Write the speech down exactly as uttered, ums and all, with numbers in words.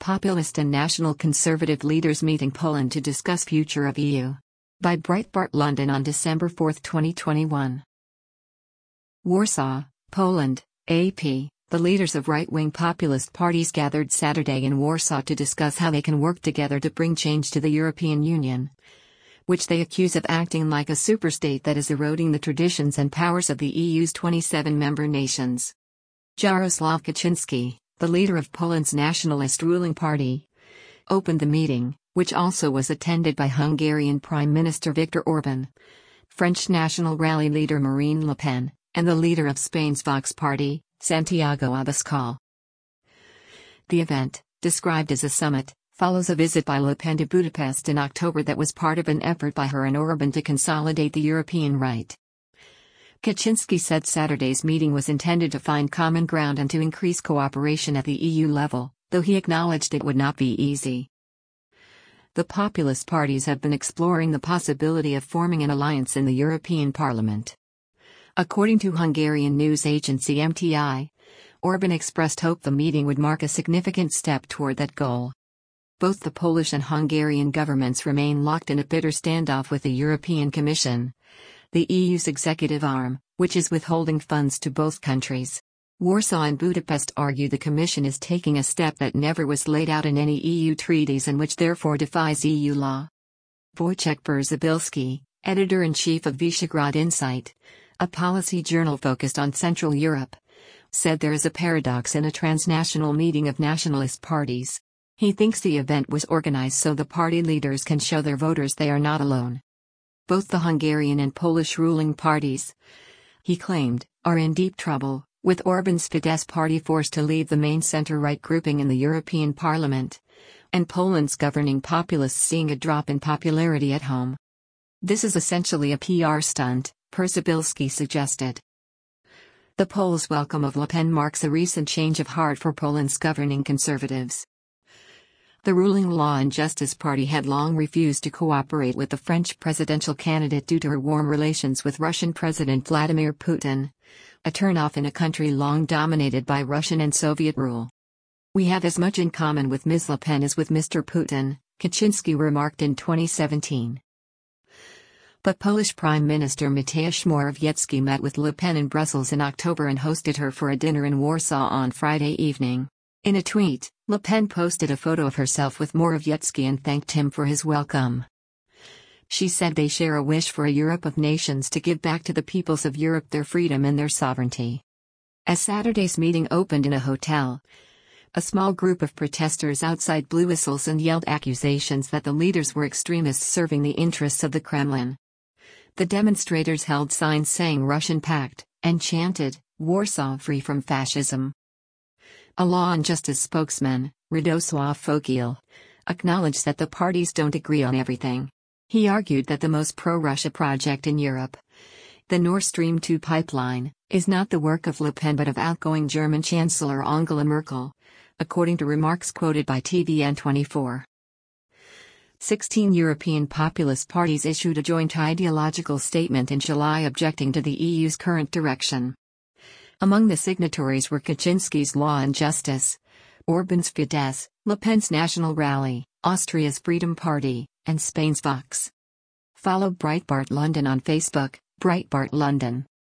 Populist and National Conservative leaders meet in Poland to discuss future of E U. By Breitbart London on December fourth, twenty twenty-one. Warsaw, Poland, A P. The leaders of right-wing populist parties gathered Saturday in Warsaw to discuss how they can work together to bring change to the European Union, which they accuse of acting like a superstate that is eroding the traditions and powers of the E U's twenty-seven member nations. Jarosław Kaczyński, the leader of Poland's nationalist ruling party, opened the meeting, which also was attended by Hungarian Prime Minister Viktor Orban, French National Rally leader Marine Le Pen, and the leader of Spain's Vox party, Santiago Abascal. The event, described as a summit, follows a visit by Le Pen to Budapest in October that was part of an effort by her and Orban to consolidate the European right. Kaczynski said Saturday's meeting was intended to find common ground and to increase cooperation at the E U level, though he acknowledged it would not be easy. The populist parties have been exploring the possibility of forming an alliance in the European Parliament. According to Hungarian news agency M T I, Orban expressed hope the meeting would mark a significant step toward that goal. Both the Polish and Hungarian governments remain locked in a bitter standoff with the European Commission, the E U's executive arm, which is withholding funds to both countries. Warsaw and Budapest argue the Commission is taking a step that never was laid out in any E U treaties and which therefore defies E U law. Wojciech Berzabilski, editor-in-chief of Visegrad Insight, a policy journal focused on Central Europe, said there is a paradox in a transnational meeting of nationalist parties. He thinks the event was organized so the party leaders can show their voters they are not alone. Both the Hungarian and Polish ruling parties, he claimed, are in deep trouble, with Orban's Fidesz party forced to leave the main center-right grouping in the European Parliament, and Poland's governing populists seeing a drop in popularity at home. This is essentially a P R stunt, Berzabilski suggested. The Poles' welcome of Le Pen marks a recent change of heart for Poland's governing conservatives. The ruling Law and Justice Party had long refused to cooperate with the French presidential candidate due to her warm relations with Russian President Vladimir Putin, a turnoff in a country long dominated by Russian and Soviet rule. "We have as much in common with Miz Le Pen as with Mister Putin," Kaczynski remarked in twenty seventeen. But Polish Prime Minister Mateusz Morawiecki met with Le Pen in Brussels in October and hosted her for a dinner in Warsaw on Friday evening. In a tweet, Le Pen posted a photo of herself with Morawiecki and thanked him for his welcome. She said they share a wish for a Europe of nations to give back to the peoples of Europe their freedom and their sovereignty. As Saturday's meeting opened in a hotel, a small group of protesters outside blew whistles and yelled accusations that the leaders were extremists serving the interests of the Kremlin. The demonstrators held signs saying Russian Pact, and chanted, "Warsaw free from fascism." A Law and Justice spokesman, Radosław Fogiel, acknowledged that the parties don't agree on everything. He argued that the most pro-Russia project in Europe, the Nord Stream two pipeline, is not the work of Le Pen but of outgoing German Chancellor Angela Merkel, according to remarks quoted by T V N twenty-four. Sixteen European populist parties issued a joint ideological statement in July objecting to the E U's current direction. Among the signatories were Kaczynski's Law and Justice, Orban's Fidesz, Le Pen's National Rally, Austria's Freedom Party, and Spain's Vox. Follow Breitbart London on Facebook, Breitbart London.